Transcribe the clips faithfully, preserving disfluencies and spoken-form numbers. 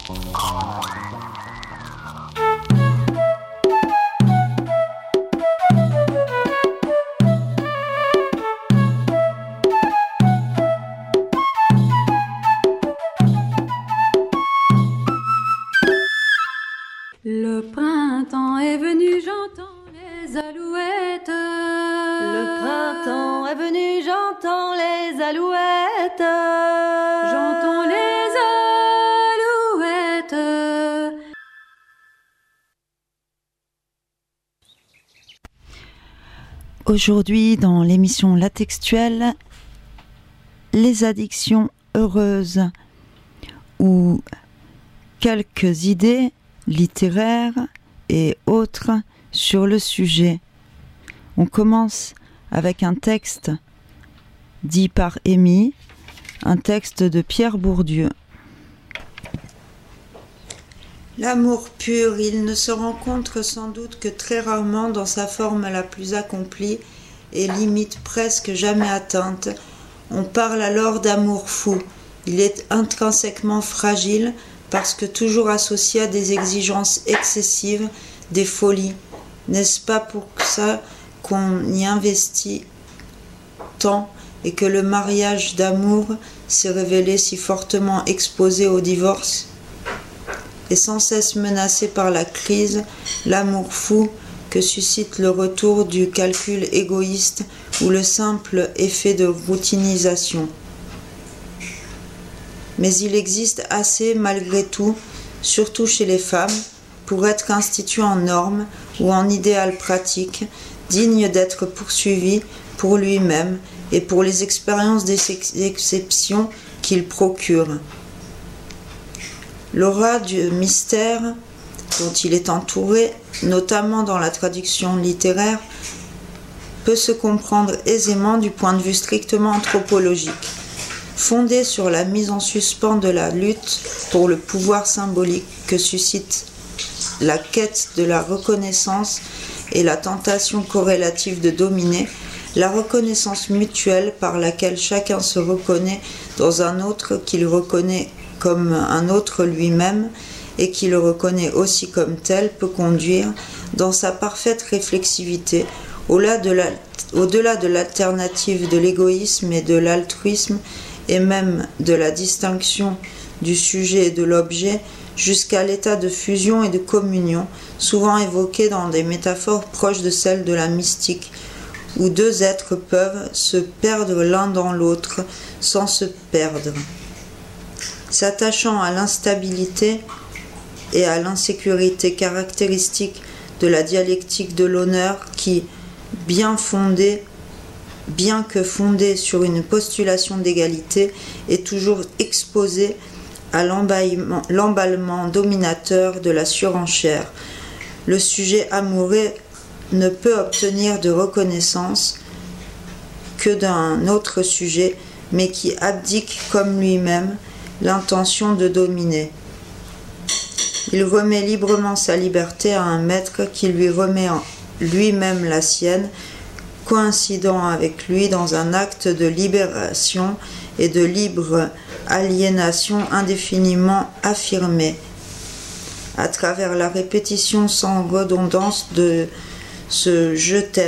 Le printemps est venu, j'entends les alouettes. Le printemps est venu, j'entends les alouettes. J'entends les alouettes. Aujourd'hui, dans l'émission La Textuelle, les addictions heureuses, ou quelques idées littéraires et autres sur le sujet. On commence avec un texte dit par Amy, un texte de Pierre Bourdieu. L'amour pur, il ne se rencontre sans doute que très rarement dans sa forme la plus accomplie et limite presque jamais atteinte. On parle alors d'amour fou. Il est intrinsèquement fragile parce que toujours associé à des exigences excessives, des folies. N'est-ce pas pour ça qu'on y investit tant et que le mariage d'amour s'est révélé si fortement exposé au divorce? Et sans cesse menacé par la crise, l'amour fou que suscite le retour du calcul égoïste ou le simple effet de routinisation. Mais il existe assez, malgré tout, surtout chez les femmes, pour être institué en norme ou en idéal pratique, digne d'être poursuivi pour lui-même et pour les expériences d'exception qu'il procure. L'aura du mystère dont il est entouré, notamment dans la traduction littéraire, peut se comprendre aisément du point de vue strictement anthropologique. Fondé sur la mise en suspens de la lutte pour le pouvoir symbolique que suscite la quête de la reconnaissance et la tentation corrélative de dominer, la reconnaissance mutuelle par laquelle chacun se reconnaît dans un autre qu'il reconnaît comme un autre lui-même et qui le reconnaît aussi comme tel peut conduire, dans sa parfaite réflexivité, au-delà de la, au-delà de l'alternative de l'égoïsme et de l'altruisme, et même de la distinction du sujet et de l'objet, jusqu'à l'état de fusion et de communion, souvent évoqué dans des métaphores proches de celles de la mystique, où deux êtres peuvent se perdre l'un dans l'autre sans se perdre. S'attachant à l'instabilité et à l'insécurité caractéristiques de la dialectique de l'honneur qui, bien fondée, bien que fondée sur une postulation d'égalité, est toujours exposée à l'emballement, l'emballement dominateur de la surenchère. Le sujet amoureux ne peut obtenir de reconnaissance que d'un autre sujet, mais qui abdique comme lui-même l'intention de dominer. Il remet librement sa liberté à un maître qui lui remet en lui-même la sienne, coïncidant avec lui dans un acte de libération et de libre aliénation indéfiniment affirmé, à travers la répétition sans redondance de ce « je t'aime ».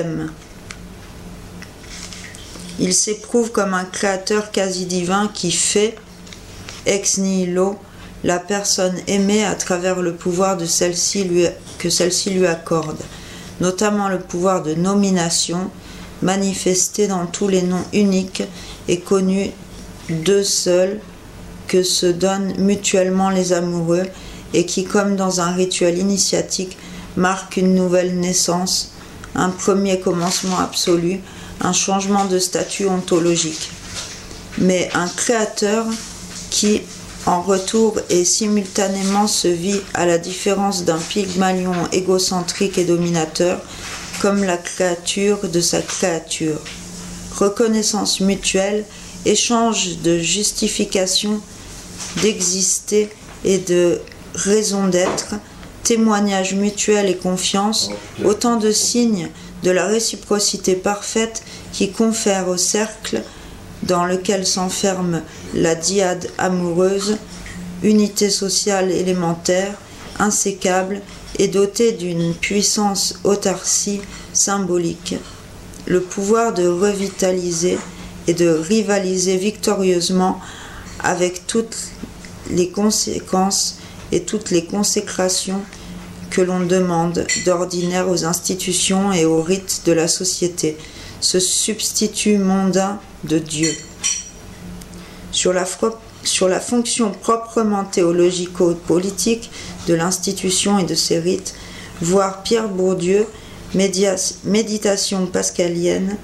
Il s'éprouve comme un créateur quasi divin qui fait, ex nihilo, la personne aimée à travers le pouvoir de celle-ci lui, que celle-ci lui accorde, notamment le pouvoir de nomination, manifesté dans tous les noms uniques et connus d'eux seuls que se donnent mutuellement les amoureux et qui, comme dans un rituel initiatique, marque une nouvelle naissance, un premier commencement absolu, un changement de statut ontologique. Mais un créateur qui, en retour et simultanément se vit à la différence d'un Pygmalion égocentrique et dominateur, comme la créature de sa créature. Reconnaissance mutuelle, échange de justification d'exister et de raison d'être, témoignage mutuel et confiance, autant de signes de la réciprocité parfaite qui confère au cercle dans lequel s'enferme la dyade amoureuse unité sociale élémentaire, insécable et dotée d'une puissance autarcie symbolique, le pouvoir de revitaliser et de rivaliser victorieusement avec toutes les conséquences et toutes les consécrations que l'on demande d'ordinaire aux institutions et aux rites de la société, ce substitut mondain de Dieu. Sur la, sur la fonction proprement théologico-politique de l'institution et de ses rites, voir Pierre Bourdieu, Méditation pascalienne,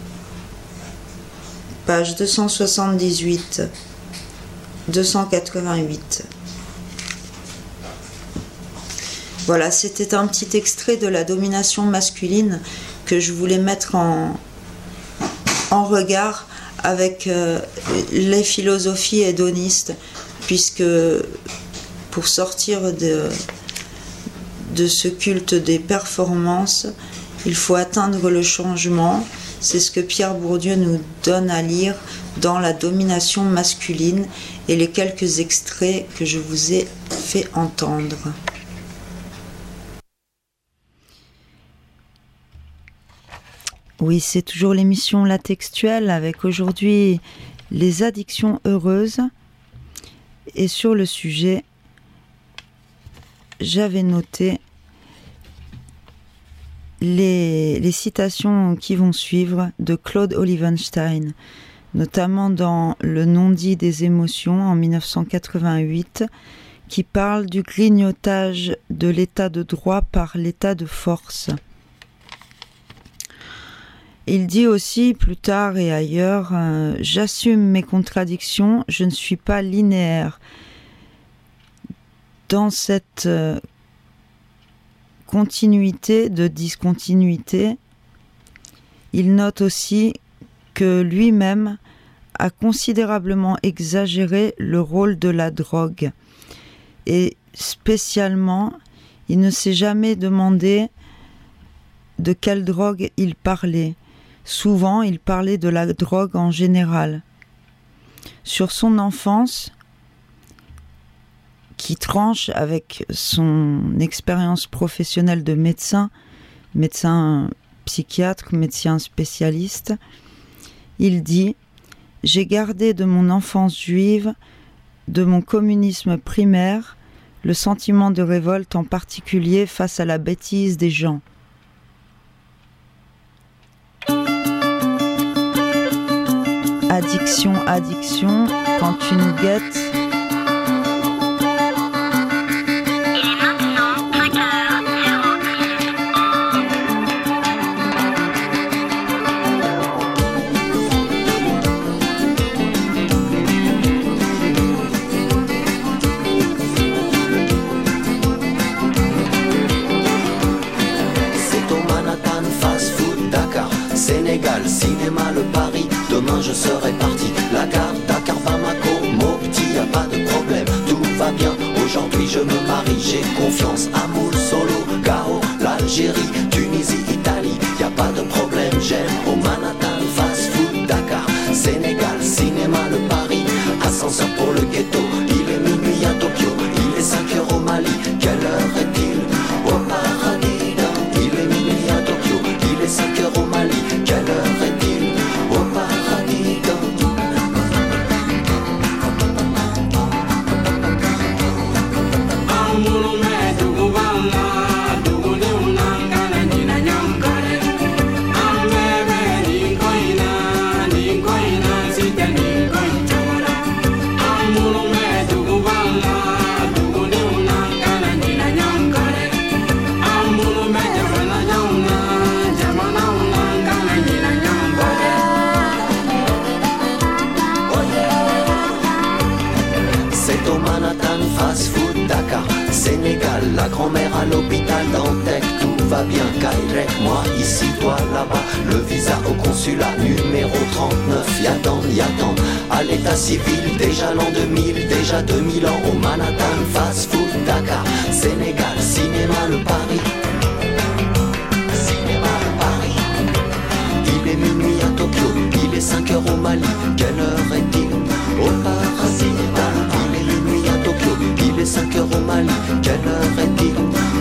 page deux cent soixante-dix-huit à deux cent quatre-vingt-huit. Voilà, c'était un petit extrait de la domination masculine que je voulais mettre en, en regard avec euh, les philosophies hédonistes, puisque pour sortir de, de ce culte des performances, il faut atteindre le changement. C'est ce que Pierre Bourdieu nous donne à lire dans la domination masculine et les quelques extraits que je vous ai fait entendre. Oui, c'est toujours l'émission La Textuelle avec aujourd'hui les addictions heureuses. Et sur le sujet, j'avais noté les, les citations qui vont suivre de Claude Olivenstein, notamment dans Le non-dit des émotions en mille neuf cent quatre-vingt-huit, qui parle du grignotage de l'état de droit par l'état de force. Il dit aussi plus tard et ailleurs euh, « J'assume mes contradictions, je ne suis pas linéaire. » Dans cette euh, continuité de discontinuité, il note aussi que lui-même a considérablement exagéré le rôle de la drogue. Et spécialement, il ne s'est jamais demandé de quelle drogue il parlait. Souvent, il parlait de la drogue en général. Sur son enfance, qui tranche avec son expérience professionnelle de médecin, médecin psychiatre, médecin spécialiste, il dit « J'ai gardé de mon enfance juive, de mon communisme primaire, le sentiment de révolte en particulier face à la bêtise des gens. » Addiction, addiction, quand tu nous guettes. Il est maintenant cinq heures zéro C'est au Manhattan, fast food, Dakar, Sénégal, cinéma, le Paris. Demain je serai parti, la gare, Dakar, Bamako, Mopti, y a pas de problème, tout va bien. Aujourd'hui je me marie, j'ai confiance, amour, solo, Gao, l'Algérie, Tunisie, Italie, y a pas de problème. J'aime au Manhattan, fast food, Dakar, Sénégal, cinéma, le Paris, ascenseur pour le ghetto. Il est minuit à Tokyo, il est cinq heures au Mali. Quelle heure est-il au paradis? Il est minuit à Tokyo, il est cinq heures au Mali. Quelle heure est-il au paradis? Sénégal, la grand-mère à l'hôpital Dantec, tout va bien, Kairek, moi ici, toi là-bas, le visa au consulat numéro trente-neuf, Yadan, Yadan, à l'état civil, déjà l'an deux mille, déjà deux mille ans, au Manhattan, fast food, Dakar, Sénégal, cinéma, le Paris, cinéma, le Paris, il est minuit à Tokyo, il est cinq heures au Mali, quelle heure est-il au Paris, il est minuit à Tokyo, cinq heures au Mali. Quelle heure est-il?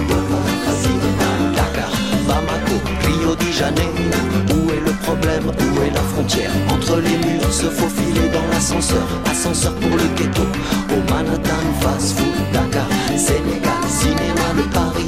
Dakar, Bamako, Rio de Janeiro. Où est le problème? Où est la frontière? Entre les murs, se faufiler dans l'ascenseur. Ascenseur pour le ghetto. Au Manhattan, fast food, Dakar, Sénégal, cinéma de Paris.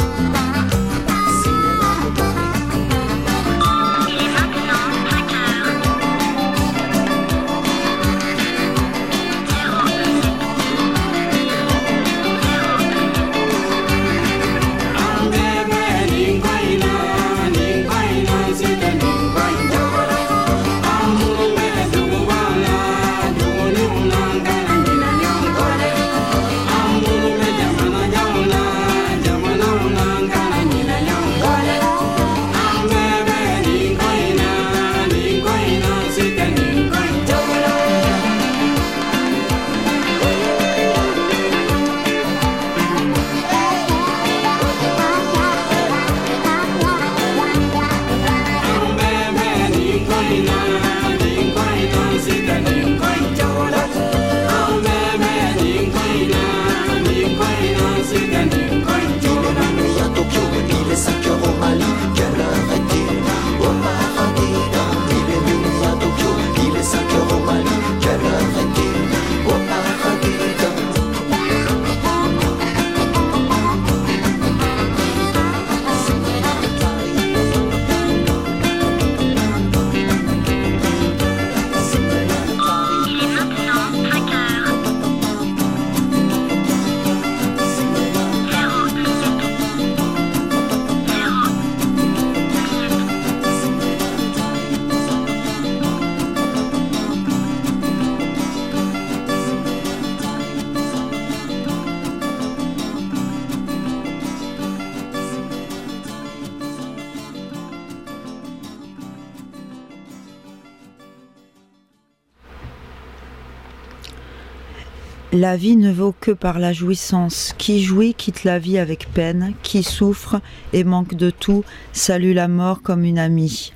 La vie ne vaut que par la jouissance. Qui jouit quitte la vie avec peine. Qui souffre et manque de tout salue la mort comme une amie.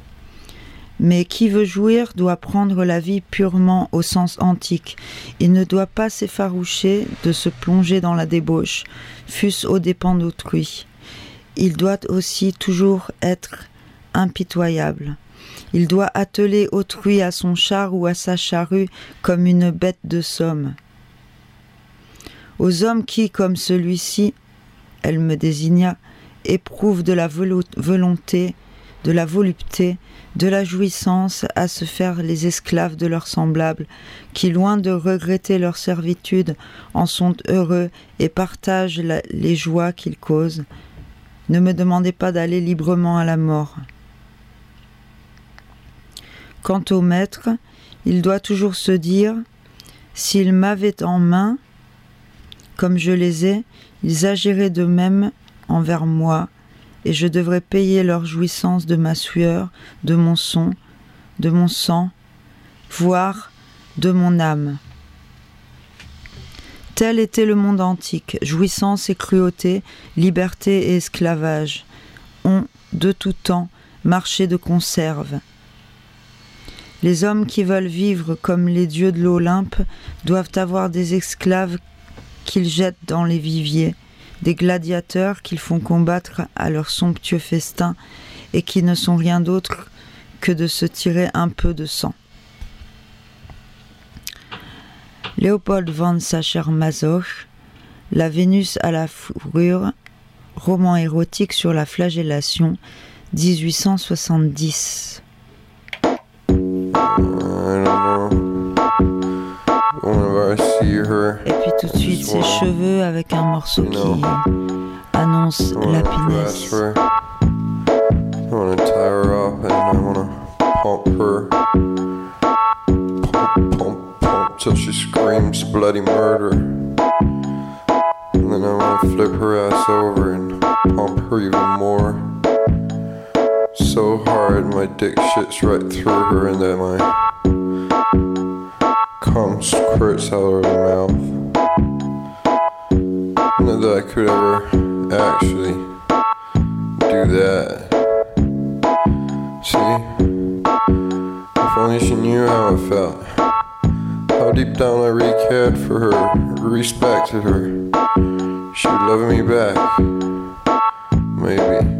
Mais qui veut jouir doit prendre la vie purement au sens antique. Il ne doit pas s'effaroucher de se plonger dans la débauche, fût-ce aux dépens d'autrui. Il doit aussi toujours être impitoyable. Il doit atteler autrui à son char ou à sa charrue comme une bête de somme. Aux hommes qui, comme celui-ci, elle me désigna, éprouvent de la volonté, de la volupté, de la jouissance à se faire les esclaves de leurs semblables, qui, loin de regretter leur servitude, en sont heureux et partagent la, les joies qu'ils causent. Ne me demandez pas d'aller librement à la mort. Quant au maître, il doit toujours se dire, s'ils m'avaient en main, comme je les ai, ils agiraient de même envers moi, et je devrais payer leur jouissance de ma sueur, de mon son, de mon sang, voire de mon âme. Tel était le monde antique, jouissance et cruauté, liberté et esclavage, ont, de tout temps, marché de conserve. Les hommes qui veulent vivre comme les dieux de l'Olympe doivent avoir des esclaves qu'ils jettent dans les viviers, des gladiateurs qu'ils font combattre à leur somptueux festin et qui ne sont rien d'autre que de se tirer un peu de sang. Léopold von Sacher-Masoch, La Vénus à la fourrure, roman érotique sur la flagellation, dix-huit cent soixante-dix. Et puis tout de suite ses cheveux avec un morceau qui annonce la finesse. I wanna tie her up and I wanna pump her, pump, pump, pump till she screams bloody murder. And then I wanna flip her ass over and pump her even more. So hard my dick shits right through her and then my cum squirts out of her mouth. Not that I could ever actually do that. See, if only she knew how it felt, how deep down I really cared for her, respected her. She would love me back, maybe.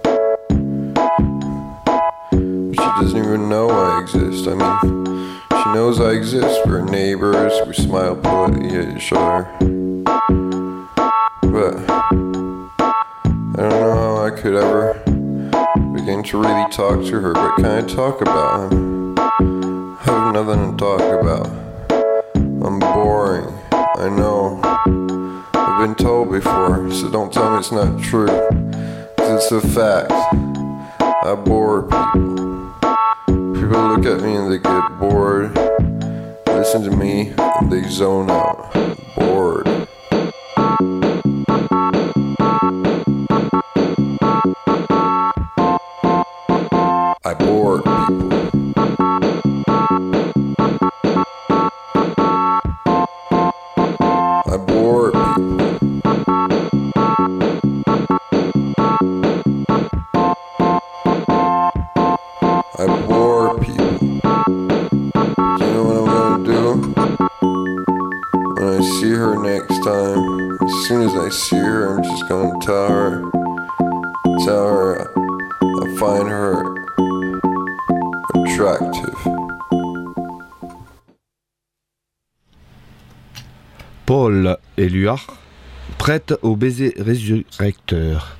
But she doesn't even know I exist. I mean, she knows I exist. We're neighbors, we smile politely at each other. But I don't know how I could ever begin to really talk to her. What can I talk about? I have nothing to talk about. I'm boring, I know. I've been told before, so don't tell me it's not true. 'Cause it's a fact. I bore people. People look at me and they get bored. Listen to me and they zone out. Bored. I bore people. I bore people. I bore people. Do you know what I'm gonna do? When I see her next time, as soon as I see her, I'm just gonna tell her, tell her I find her attractive. Paul Éluard, prête au baiser résurrecteur.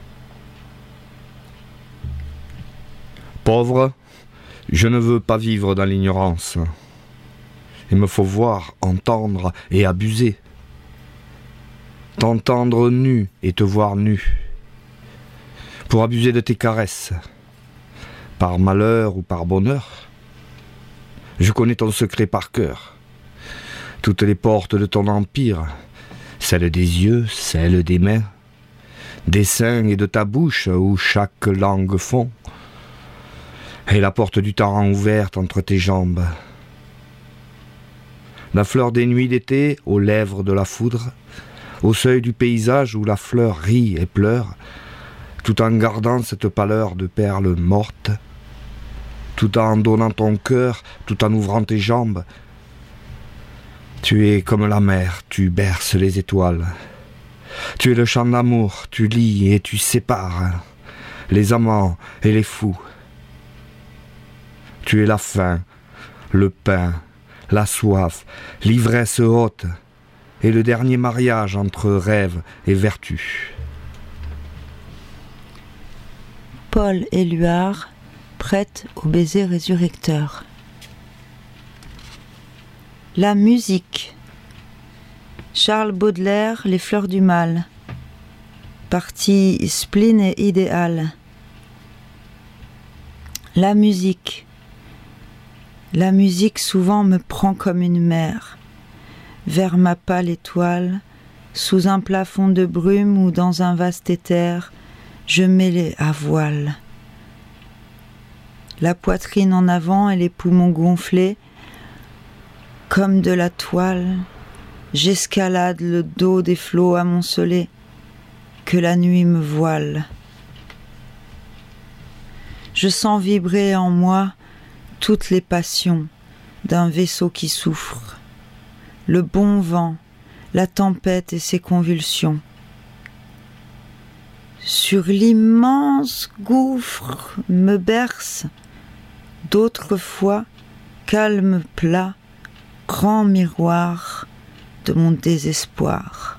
Pauvre, je ne veux pas vivre dans l'ignorance. Il me faut voir, entendre et abuser. T'entendre nu et te voir nu. Pour abuser de tes caresses. Par malheur ou par bonheur. Je connais ton secret par cœur. Toutes les portes de ton empire, celles des yeux, celles des mains, des seins et de ta bouche où chaque langue fond, et la porte du temps ouverte entre tes jambes. La fleur des nuits d'été aux lèvres de la foudre, au seuil du paysage où la fleur rit et pleure, tout en gardant cette pâleur de perles mortes, tout en donnant ton cœur, tout en ouvrant tes jambes. Tu es comme la mer, tu berces les étoiles. Tu es le chant d'amour, tu lis et tu sépares les amants et les fous. Tu es la faim, le pain, la soif, l'ivresse haute et le dernier mariage entre rêve et vertu. Paul Éluard, prête au baiser résurrecteur. La musique. Charles Baudelaire, Les fleurs du mal. Partie spleen et idéal. La musique. La musique souvent me prend comme une mer, vers ma pâle étoile, sous un plafond de brume ou dans un vaste éther, je mêlais à voile. La poitrine en avant et les poumons gonflés, comme de la toile, j'escalade le dos des flots amoncelés, que la nuit me voile. Je sens vibrer en moi toutes les passions d'un vaisseau qui souffre, le bon vent, la tempête et ses convulsions. Sur l'immense gouffre me berce, d'autres fois, calme plat, grand miroir de mon désespoir.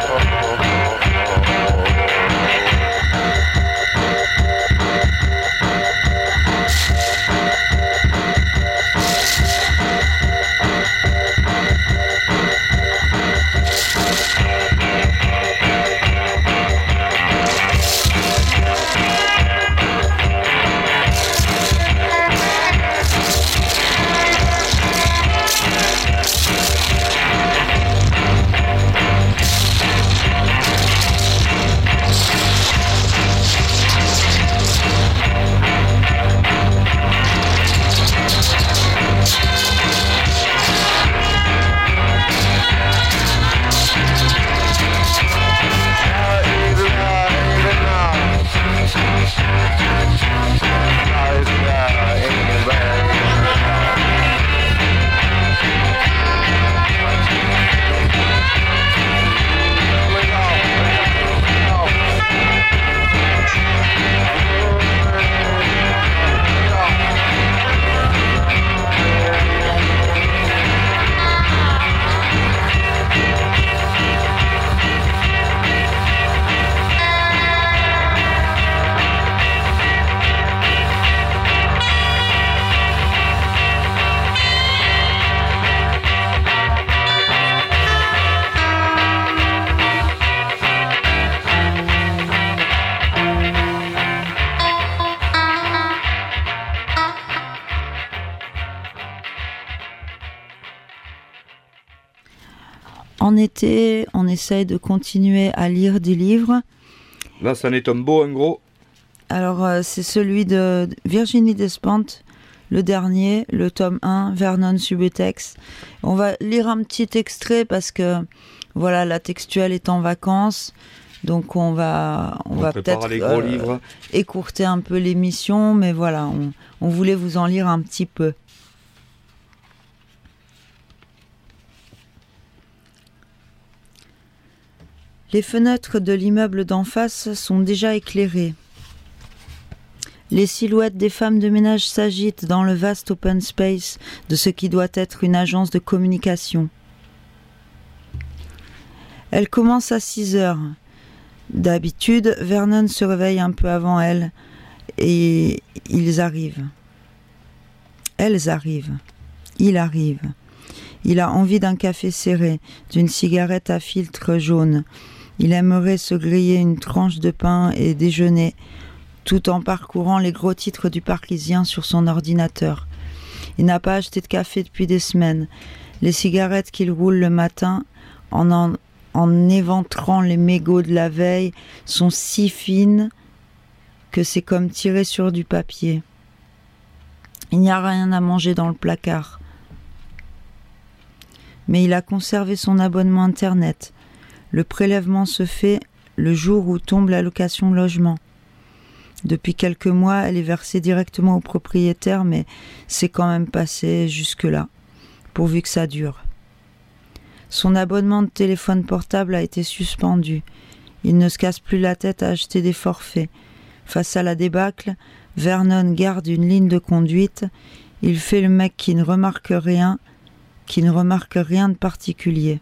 En été, on essaye de continuer à lire des livres. Là, ça en est un beau, un gros. Alors, euh, c'est celui de Virginie Despentes, le dernier, le tome un, Vernon Subutex. On va lire un petit extrait parce que, voilà, la textuelle est en vacances. Donc, on va, on on va prépare peut-être les gros euh, livres. écourter un peu l'émission. Mais voilà, on, on voulait vous en lire un petit peu. Les fenêtres de l'immeuble d'en face sont déjà éclairées. Les silhouettes des femmes de ménage s'agitent dans le vaste open space de ce qui doit être une agence de communication. Elle commence à six heures. D'habitude, Vernon se réveille un peu avant elle et ils arrivent. Elles arrivent. Il arrive. Il a envie d'un café serré, d'une cigarette à filtre jaune. Il aimerait se griller une tranche de pain et déjeuner, tout en parcourant les gros titres du Parisien sur son ordinateur. Il n'a pas acheté de café depuis des semaines. Les cigarettes qu'il roule le matin, en, en, en éventrant les mégots de la veille, sont si fines que c'est comme tirer sur du papier. Il n'y a rien à manger dans le placard. Mais il a conservé son abonnement Internet. Le prélèvement se fait le jour où tombe l'allocation logement. Depuis quelques mois, elle est versée directement au propriétaire, mais c'est quand même passé jusque-là, pourvu que ça dure. Son abonnement de téléphone portable a été suspendu. Il ne se casse plus la tête à acheter des forfaits. Face à la débâcle, Vernon garde une ligne de conduite. Il fait le mec qui ne remarque rien, qui ne remarque rien de particulier.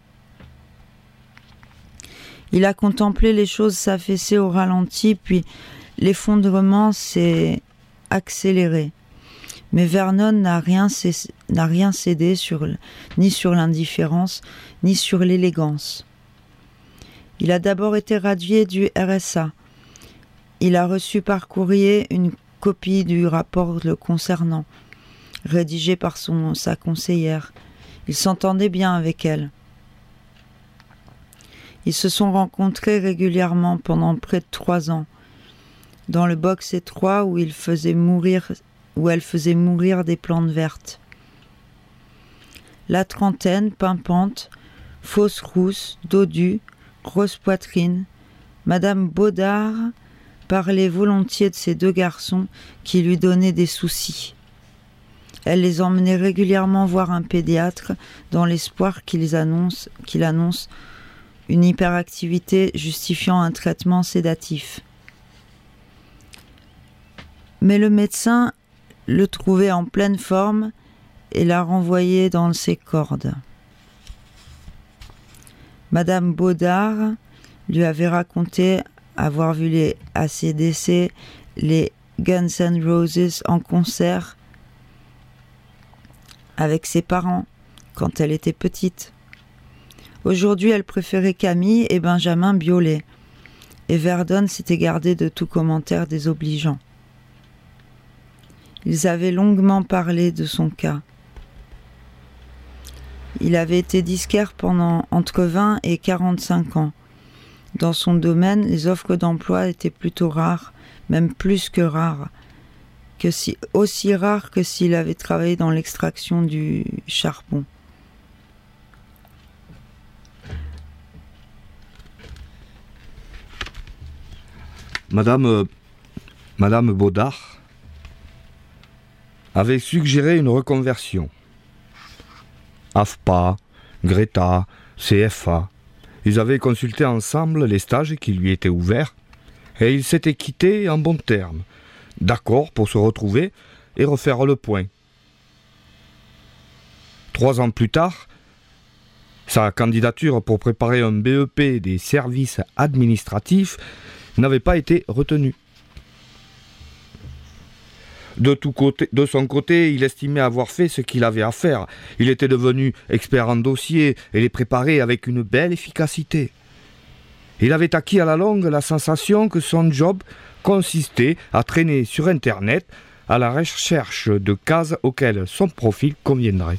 Il a contemplé les choses s'affaisser au ralenti, puis l'effondrement s'est accéléré. Mais Vernon n'a rien, cessé, n'a rien cédé sur, ni sur l'indifférence, ni sur l'élégance. Il a d'abord été radié du R S A. Il a reçu par courrier une copie du rapport le concernant, rédigé par son, sa conseillère. Il s'entendait bien avec elle. Ils se sont rencontrés régulièrement pendant près de trois ans, dans le box étroit où, il faisait mourir, où elle faisait mourir des plantes vertes. La trentaine, pimpante, fausse rousse, dodue, grosse poitrine, Madame Baudard parlait volontiers de ces deux garçons qui lui donnaient des soucis. Elle les emmenait régulièrement voir un pédiatre dans l'espoir qu'il annonce, qu'il annonce une hyperactivité justifiant un traitement sédatif. Mais le médecin le trouvait en pleine forme et l'a renvoyé dans ses cordes. Madame Baudard lui avait raconté avoir vu les A C D C, les Guns N' Roses en concert avec ses parents quand elle était petite. Aujourd'hui, elle préférait Camille et Benjamin Biolay, et Verdon s'était gardé de tout commentaire désobligeant. Ils avaient longuement parlé de son cas. Il avait été disquaire pendant entre vingt et quarante-cinq ans. Dans son domaine, les offres d'emploi étaient plutôt rares, même plus que rares, que si, aussi rares que s'il avait travaillé dans l'extraction du charbon. Madame, euh, Madame Baudard avait suggéré une reconversion. A F P A, Greta, C F A, ils avaient consulté ensemble les stages qui lui étaient ouverts et ils s'étaient quittés en bons termes, d'accord pour se retrouver et refaire le point. Trois ans plus tard, sa candidature pour préparer un B E P des services administratifs n'avait pas été retenue. De, tout côté, de son côté, il estimait avoir fait ce qu'il avait à faire. Il était devenu expert en dossiers et les préparait avec une belle efficacité. Il avait acquis à la longue la sensation que son job consistait à traîner sur Internet à la recherche de cases auxquelles son profil conviendrait.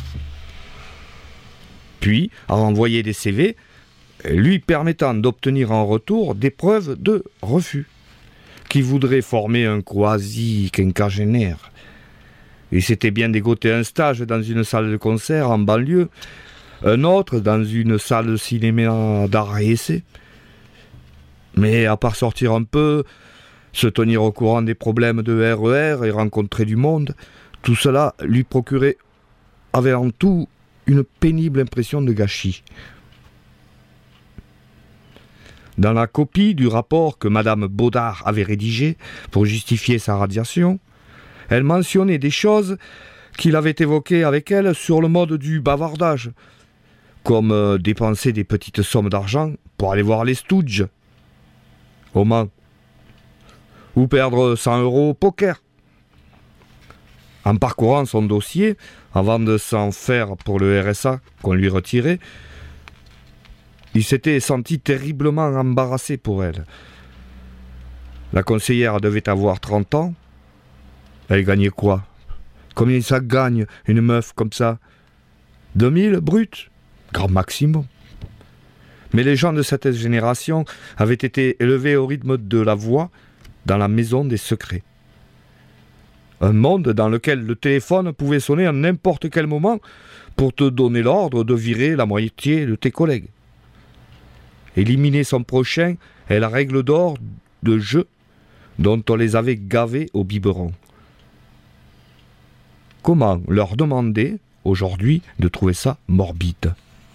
Puis, à renvoyer des C V, lui permettant d'obtenir en retour des preuves de refus, qui voudrait former un quasi-quinquagénaire. Il s'était bien dégoté un stage dans une salle de concert en banlieue, un autre dans une salle de cinéma d'art et essai. Mais à part sortir un peu, se tenir au courant des problèmes de R E R et rencontrer du monde, tout cela lui procurait avant tout une pénible impression de gâchis. Dans la copie du rapport que Madame Baudard avait rédigé pour justifier sa radiation, elle mentionnait des choses qu'il avait évoquées avec elle sur le mode du bavardage, comme euh, dépenser des petites sommes d'argent pour aller voir les Stooges au Mans, ou perdre cent euros au poker. En parcourant son dossier, avant de s'en faire pour le R S A qu'on lui retirait, il s'était senti terriblement embarrassé pour elle. La conseillère devait avoir trente ans. Elle gagnait quoi? Combien ça gagne, une meuf comme ça? deux mille brut? Grand maximum. Mais les gens de cette génération avaient été élevés au rythme de la voix dans la maison des secrets. Un monde dans lequel le téléphone pouvait sonner à n'importe quel moment pour te donner l'ordre de virer la moitié de tes collègues. Éliminer son prochain est la règle d'or de jeu dont on les avait gavés au biberon. Comment leur demander, aujourd'hui, de trouver ça morbide?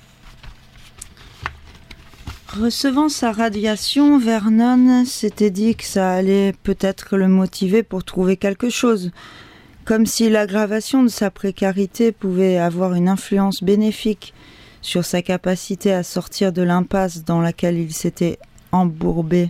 Recevant sa radiation, Vernon s'était dit que ça allait peut-être le motiver pour trouver quelque chose, comme si l'aggravation de sa précarité pouvait avoir une influence bénéfique sur sa capacité à sortir de l'impasse dans laquelle il s'était embourbé.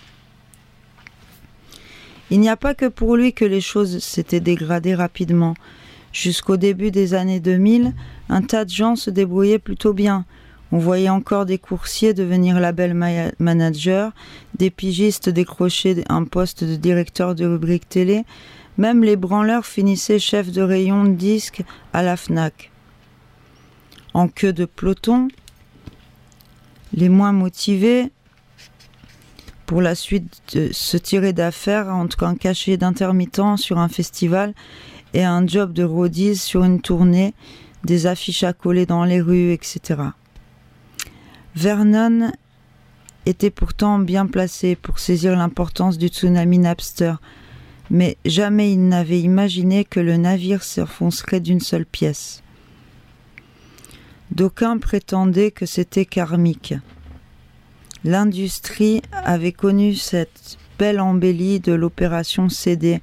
Il n'y a pas que pour lui que les choses s'étaient dégradées rapidement. Jusqu'au début des années deux mille, un tas de gens se débrouillaient plutôt bien. On voyait encore des coursiers devenir label ma- manager, des pigistes décrocher un poste de directeur de rubrique télé, même les branleurs finissaient chef de rayon de disques à la Fnac. En queue de peloton, les moins motivés pour la suite de se tirer d'affaire entre un cachet d'intermittent sur un festival et un job de roadies sur une tournée, des affiches à coller dans les rues, et cetera. Vernon était pourtant bien placé pour saisir l'importance du tsunami Napster, mais jamais il n'avait imaginé que le navire s'enfoncerait d'une seule pièce. D'aucuns prétendaient que c'était karmique. L'industrie avait connu cette belle embellie de l'opération C D.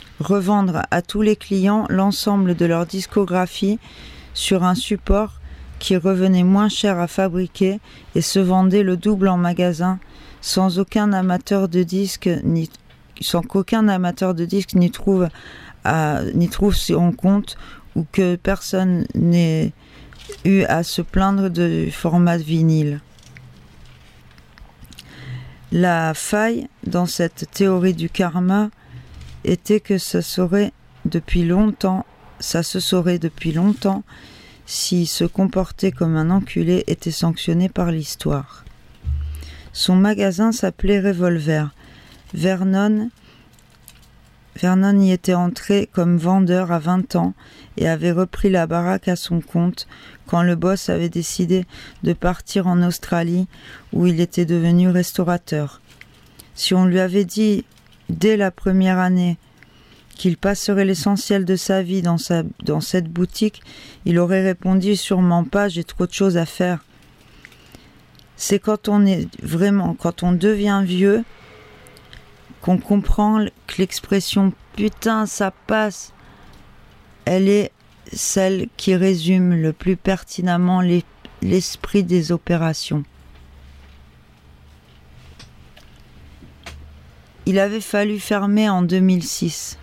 Revendre à tous les clients l'ensemble de leur discographie sur un support qui revenaient moins cher à fabriquer et se vendaient le double en magasin, sans aucun amateur de disques ni sans qu'aucun amateur de disques n'y trouve à, n'y trouve son compte, ou que personne n'ait eu à se plaindre du format vinyle. La faille dans cette théorie du karma était que ça saurait depuis longtemps, ça se saurait depuis longtemps si se comporter comme un enculé était sanctionné par l'histoire. Son magasin s'appelait Revolver. Vernon, Vernon y était entré comme vendeur à vingt ans et avait repris la baraque à son compte quand le boss avait décidé de partir en Australie où il était devenu restaurateur. Si on lui avait dit dès la première année qu'il passerait l'essentiel de sa vie dans, sa, dans cette boutique, il aurait répondu « Sûrement pas, j'ai trop de choses à faire ». C'est quand on est vraiment, quand on devient vieux, qu'on comprend que l'expression « putain, ça passe », elle est celle qui résume le plus pertinemment les, l'esprit des opérations. Il avait fallu fermer en deux mille six.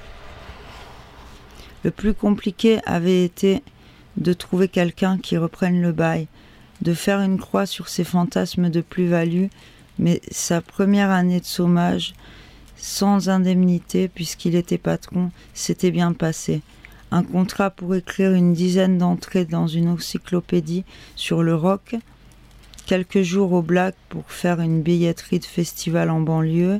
Le plus compliqué avait été de trouver quelqu'un qui reprenne le bail, de faire une croix sur ses fantasmes de plus-value, mais sa première année de chômage, sans indemnité puisqu'il était patron, s'était bien passé. Un contrat pour écrire une dizaine d'entrées dans une encyclopédie sur le rock, quelques jours au Black pour faire une billetterie de festival en banlieue,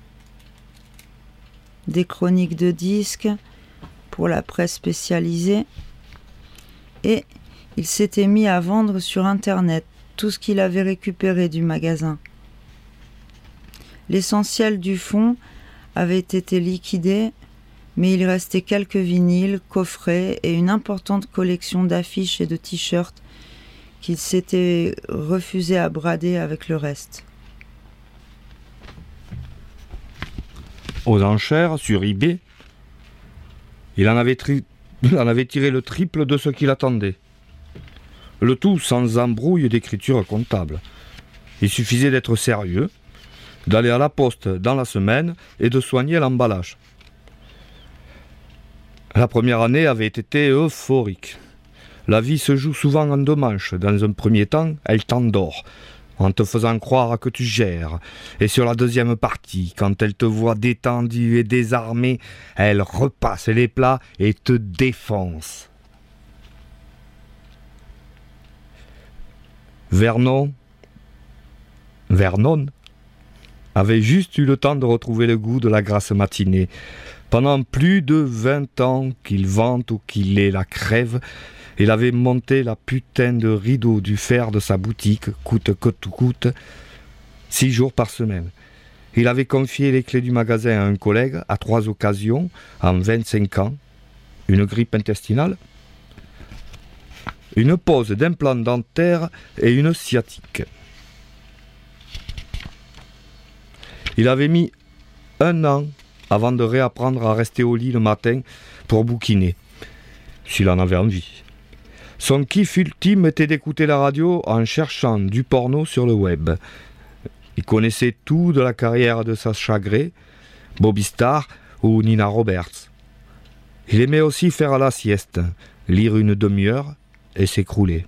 des chroniques de disques pour la presse spécialisée, et il s'était mis à vendre sur Internet tout ce qu'il avait récupéré du magasin. L'essentiel du fonds avait été liquidé, mais il restait quelques vinyles, coffrets et une importante collection d'affiches et de t-shirts qu'il s'était refusé à brader avec le reste. Aux enchères, sur eBay, il en avait, tri... il en avait tiré le triple de ce qu'il attendait. Le tout sans embrouille d'écriture comptable. Il suffisait d'être sérieux, d'aller à la poste dans la semaine et de soigner l'emballage. La première année avait été euphorique. La vie se joue souvent en deux manches. Dans un premier temps, elle t'endort, en te faisant croire que tu gères. Et sur la deuxième partie, quand elle te voit détendu et désarmé, elle repasse les plats et te défonce. Vernon, Vernon avait juste eu le temps de retrouver le goût de la grasse matinée. Pendant plus de vingt ans qu'il vante ou qu'il ait la crève, il avait monté la putain de rideau du fer de sa boutique, coûte que tout coûte, six jours par semaine. Il avait confié les clés du magasin à un collègue à trois occasions, en vingt-cinq ans, une grippe intestinale, une pose d'implant dentaire et une sciatique. Il avait mis un an avant de réapprendre à rester au lit le matin pour bouquiner, s'il en avait envie. Son kiff ultime était d'écouter la radio en cherchant du porno sur le web. Il connaissait tout de la carrière de Sacha Grey, Bobby Starr ou Nina Roberts. Il aimait aussi faire la sieste, lire une demi-heure et s'écrouler.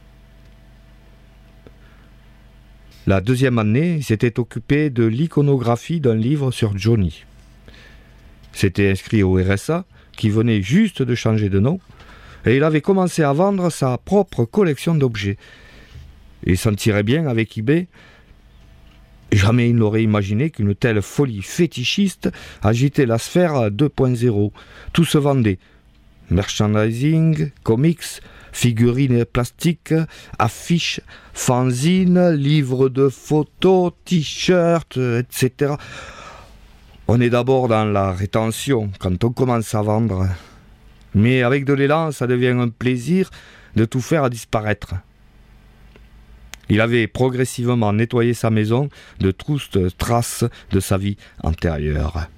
La deuxième année, il s'était occupé de l'iconographie d'un livre sur Johnny. S'était inscrit au R S A, qui venait juste de changer de nom, et il avait commencé à vendre sa propre collection d'objets. Il s'en tirait bien avec eBay. Jamais il n'aurait imaginé qu'une telle folie fétichiste agitait la sphère deux point zéro. Tout se vendait. Merchandising, comics, figurines plastiques, affiches, fanzines, livres de photos, t-shirts, et cetera. On est d'abord dans la rétention quand on commence à vendre. Mais avec de l'élan, ça devient un plaisir de tout faire disparaître. Il avait progressivement nettoyé sa maison de toutes traces de sa vie antérieure.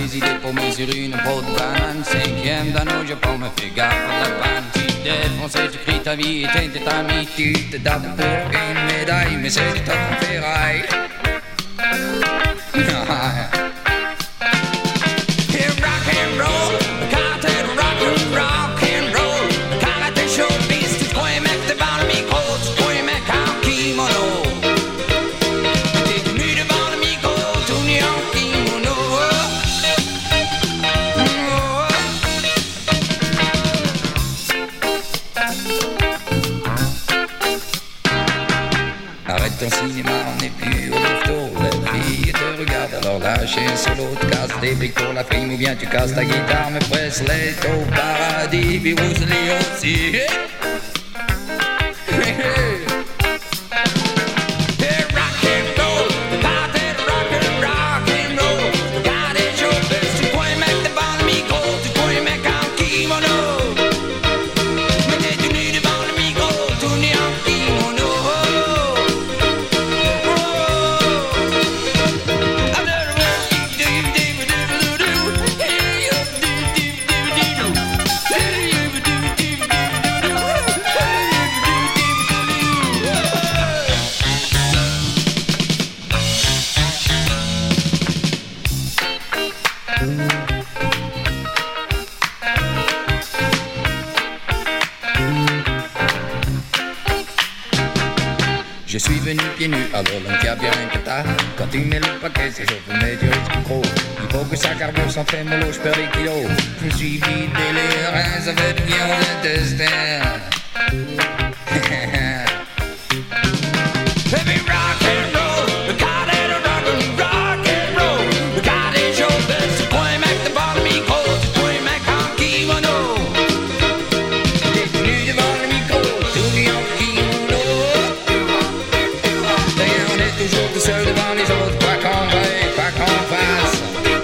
des idées paumées sur une peau de banane. Cinquième d'anneau, je peux me faire gaffe à la panne. Si t'es français, tu cries ta vie et t'es ta amie. Tu te dabs pour une médaille, mais c'est du top en ferraille. Here rock and roll, karaté rock and rock and roll, karaté showbiz, tu crois mec devant le micro, tu crois mec en kimono. T'es tenu devant le micro, tout nu en kimono. Arrête ton cinéma, on n'est plus au louveteau. La fille te regarde, alors lâche un solo. Tu casses des briques pour la prime ou bien tu casses ta guitare. Me presse les taux, paradis, puis vous les aussi. Je suis venu pieds nus, alors l'on tient bien que t'as. Quand tu mets le paquet, c'est chaud, mais tu risques trop. Il faut que ça carbure sans fait mollo, je perds des kilos. Je me suis vidé les reins, ça fait bien aux intestins. Baby, rock and roll, le carré de rock and rock and roll, le carré showbiz, tu prends un mec devant le micro, tu prends un mec en kimono. T'es tenu devant le micro, tout dit en kimono. D'ailleurs on est toujours tout seul devant les autres, pas qu'on veuille, pas qu'on fasse.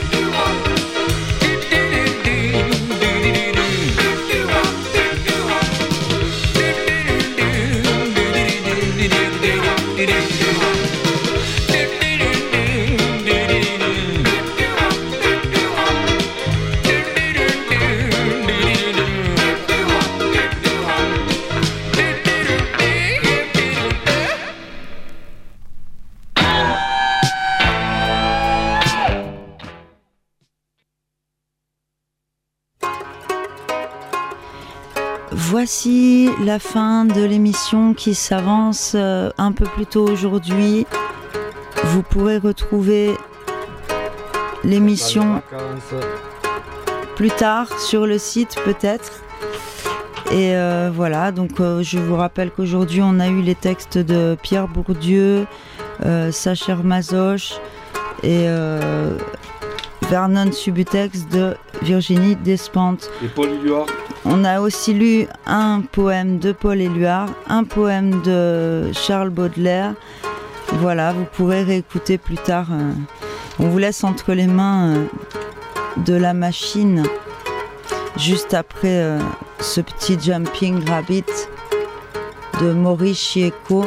Voici la fin de l'émission qui s'avance un peu plus tôt aujourd'hui. Vous pourrez retrouver l'émission plus tard sur le site peut-être. Et euh, voilà, donc euh, je vous rappelle qu'aujourd'hui on a eu les textes de Pierre Bourdieu, euh, Sacher Masoch et euh, Vernon Subutex de Virginie Despentes. Et Paul Éluard. On a aussi lu un poème de Paul Éluard, un poème de Charles Baudelaire. Voilà, vous pourrez réécouter plus tard. On vous laisse entre les mains de la machine, juste après ce petit Jumping Rabbit de Maurice Chieko.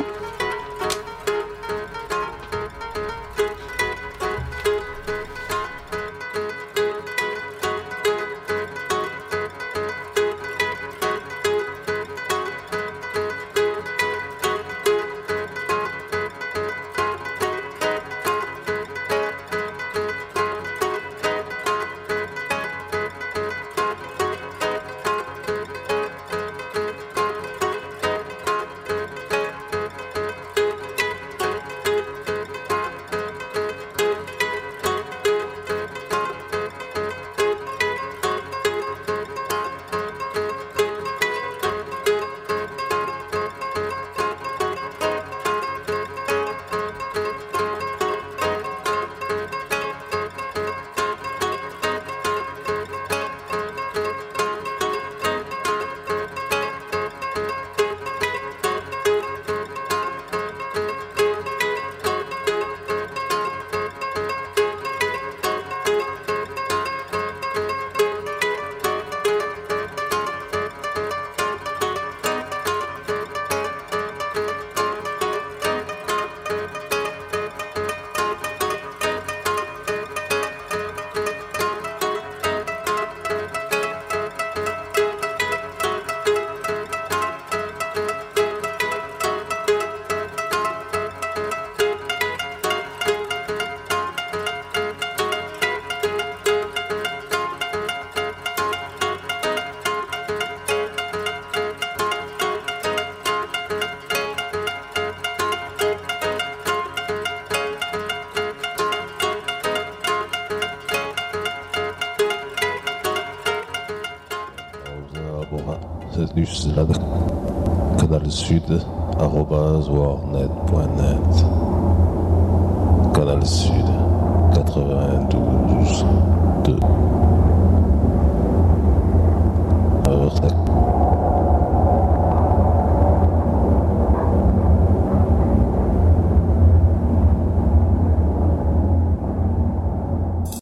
newsletter canal sud arobase warnet point net. Canal Sud quatre-vingt-douze deux.